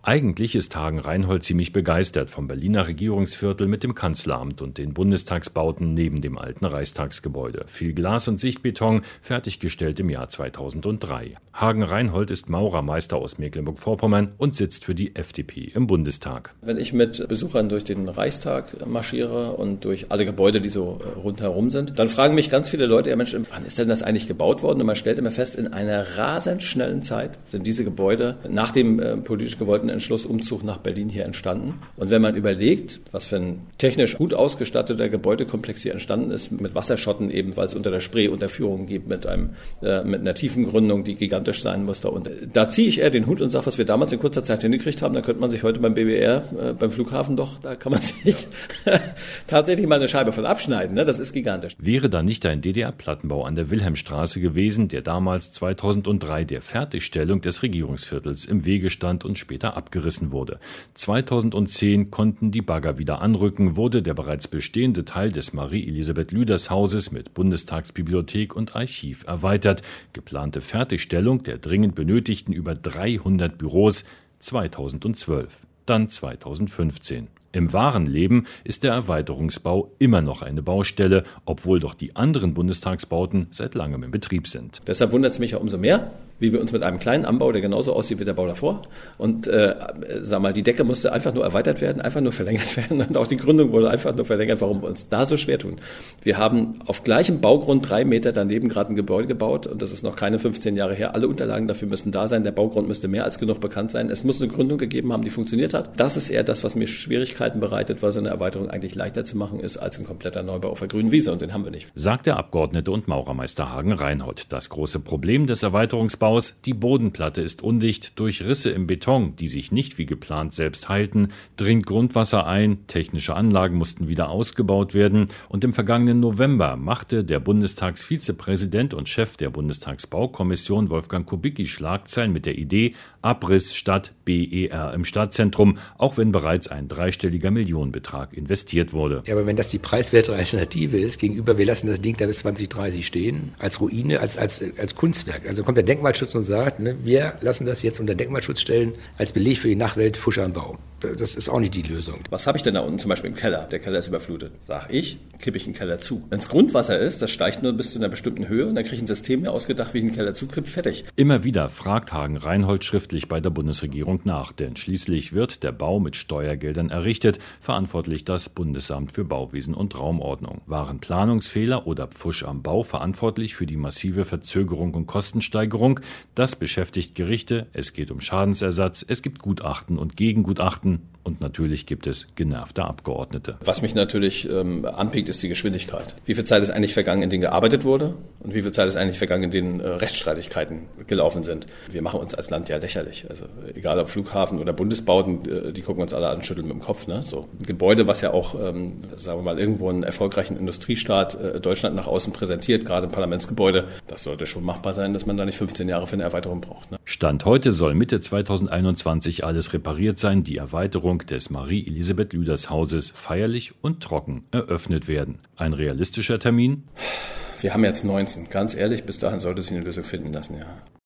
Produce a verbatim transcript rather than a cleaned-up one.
Eigentlich ist Hagen-Reinhold ziemlich begeistert vom Berliner Regierungsviertel mit dem Kanzleramt und den Bundestagsbauten neben dem alten Reichstagsgebäude. Viel Glas und Sichtbeton, fertiggestellt im Jahr zweitausenddrei. Hagen-Reinhold ist Maurermeister aus Mecklenburg-Vorpommern und sitzt für die F D P im Bundestag. Wenn ich mit Besuchern durch den Reichstag marschiere und durch alle Gebäude, die so rundherum sind, dann fragen mich ganz viele Leute, ja Mensch, wann ist denn das eigentlich gebaut worden? Und man stellt immer fest, in einer rasend schnellen Zeit sind diese Gebäude nach dem äh, politisch gewollten Entschluss Umzug nach Berlin hier entstanden. Und wenn man überlegt, was für ein technisch gut ausgestatteter Gebäudekomplex hier entstanden ist, mit Wasserschotten eben, weil es unter der Spree Unterführungen gibt, mit einem äh, mit einer Tiefengründung, die gigantisch sein musste. Und äh, da ziehe ich eher den Hut und sage, was wir damals in kurzer Zeit hingekriegt haben, da könnte man sich heute beim B B R, äh, beim Flughafen doch, da kann man sich tatsächlich mal eine Scheibe von abschneiden. Ne? Das ist gigantisch. Wäre da nicht ein D D R-Plattenbau an der Wilhelmstraße gewesen, der damals zweitausenddrei der Fertigstellung des Regierungsviertels im Wege stand und später abgerissen wurde. zweitausendzehn konnten die Bagger wieder anrücken, wurde der bereits bestehende Teil des Marie-Elisabeth-Lüders-Hauses mit Bundestagsbibliothek und Archiv erweitert. Geplante Fertigstellung der dringend benötigten über dreihundert Büros zweitausendzwölf, dann zweitausendfünfzehn. Im wahren Leben ist der Erweiterungsbau immer noch eine Baustelle, obwohl doch die anderen Bundestagsbauten seit langem in Betrieb sind. Deshalb wundert es mich ja umso mehr, wie wir uns mit einem kleinen Anbau, der genauso aussieht wie der Bau davor. Und äh, sag mal, die Decke musste einfach nur erweitert werden, einfach nur verlängert werden. Und auch die Gründung wurde einfach nur verlängert, warum wir uns da so schwer tun. Wir haben auf gleichem Baugrund drei Meter daneben gerade ein Gebäude gebaut. Und das ist noch keine fünfzehn Jahre her. Alle Unterlagen dafür müssen da sein. Der Baugrund müsste mehr als genug bekannt sein. Es muss eine Gründung gegeben haben, die funktioniert hat. Das ist eher das, was mir Schwierigkeiten bereitet, weil so eine Erweiterung eigentlich leichter zu machen ist als ein kompletter Neubau auf der grünen Wiese. Und den haben wir nicht. Sagt der Abgeordnete und Maurermeister Hagen-Reinhold. Das große Problem des Erweiterungsbaus, die Boden Platte ist undicht, durch Risse im Beton, die sich nicht wie geplant selbst halten, dringt Grundwasser ein, technische Anlagen mussten wieder ausgebaut werden und im vergangenen November machte der Bundestagsvizepräsident und Chef der Bundestagsbaukommission Wolfgang Kubicki Schlagzeilen mit der Idee Abriss statt B E R im Stadtzentrum, auch wenn bereits ein dreistelliger Millionenbetrag investiert wurde. Ja, aber wenn das die preiswerte Alternative ist, gegenüber wir lassen das Ding da bis zwanzig dreißig stehen, als Ruine, als, als, als Kunstwerk, also kommt der Denkmalschutz und sagt, ne, wir lassen das jetzt unter Denkmalschutz stellen, als Beleg für die Nachwelt Fuscher am Bau. Das ist auch nicht die Lösung. Was habe ich denn da unten zum Beispiel im Keller? Der Keller ist überflutet. Sag ich, kippe ich den Keller zu. Wenn es Grundwasser ist, das steigt nur bis zu einer bestimmten Höhe und dann kriege ich ein System mir ausgedacht, wie ich den Keller zukippe, fertig. Immer wieder fragt Hagen-Reinhold schriftlich bei der Bundesregierung nach, denn schließlich wird der Bau mit Steuergeldern errichtet, verantwortlich das Bundesamt für Bauwesen und Raumordnung. Waren Planungsfehler oder Pfusch am Bau verantwortlich für die massive Verzögerung und Kostensteigerung? Das beschäftigt Gerichte, es geht um Schadensersatz, es gibt Gutachten und Gegengutachten und natürlich gibt es genervte Abgeordnete. Was mich natürlich ähm, anpiekt, ist die Geschwindigkeit. Wie viel Zeit ist eigentlich vergangen, in denen gearbeitet wurde und wie viel Zeit ist eigentlich vergangen, in denen äh, Rechtsstreitigkeiten gelaufen sind. Wir machen uns als Land ja lächerlich. Also egal ob Flughafen oder Bundesbauten, äh, die gucken uns alle an, schütteln mit dem Kopf. Ne? So ein Gebäude, was ja auch, ähm, sagen wir mal, irgendwo einen erfolgreichen Industriestaat äh, Deutschland nach außen präsentiert, gerade ein Parlamentsgebäude, das sollte schon machbar sein, dass man da nicht fünfzehn Jahre für eine Erweiterung braucht. Ne? Stand heute soll Mitte zweitausendeinundzwanzig alles repariert sein, die Erweiterung des Marie-Elisabeth-Lüders-Hauses feierlich und trocken eröffnet werden. Ein realistischer Termin? Wir haben jetzt neunzehn. Ganz ehrlich, bis dahin sollte sich eine Lösung finden lassen, ja.